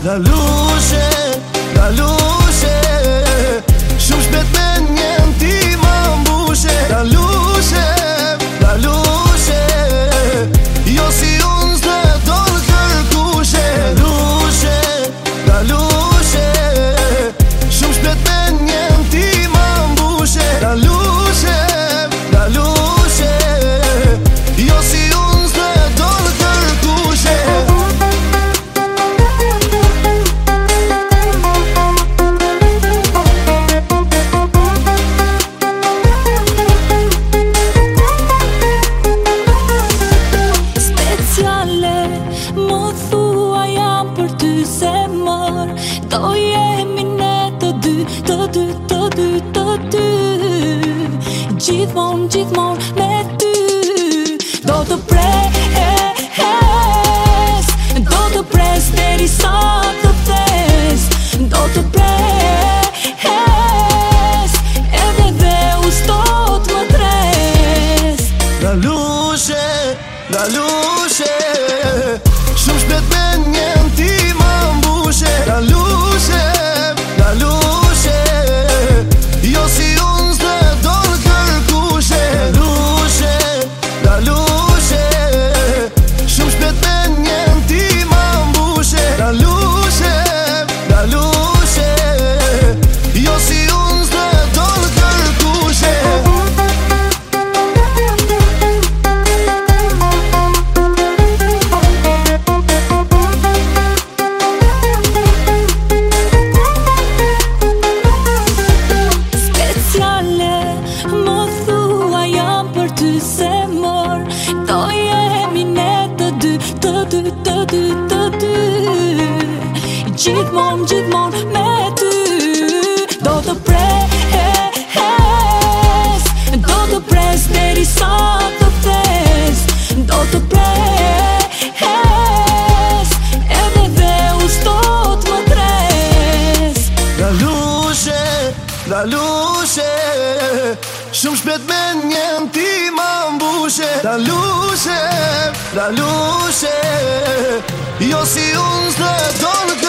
Dalushe, dalushe, shumë shpejt me njen ti ma mbushe. Dalushe, dalushe, jo si unë s'le dollë kërkushe. Dalushe, dalushe, shumë shpejt me njen ti ma mbushe. Dalushe, dalushe, jo si unë s'le dollë kërkushe. Më thua jam për ty se mër Do jemi ne të dy, të dy, të dy, të dy Gjithmon, gjithmon me ty Do të pres deri sa të thes Do të pres edhe dhe ustot më tres Dalushe, dalushe, shumë shpejt me njen ti ma mbushe. Dalushe, dalushe, jo si unë s'le dollë kërkushe. Dalushe, dalushe, shumë shpejt me njen ti ma mbushe. Dalushe, dalushe, jo si unë s'le dollë kërkushe. Më thua jam për ty se mër Do jemi ne të dy, të dy, të dy, të dy Gjithmon, gjithmon me ty Do të pres deri sa të thes Do të pres edhe dhe ustot më tres Dalushe, dalushe, shumë shpejt me njen ti ma mbushe. Dalushe, dalushe, jo si unë s'le dollë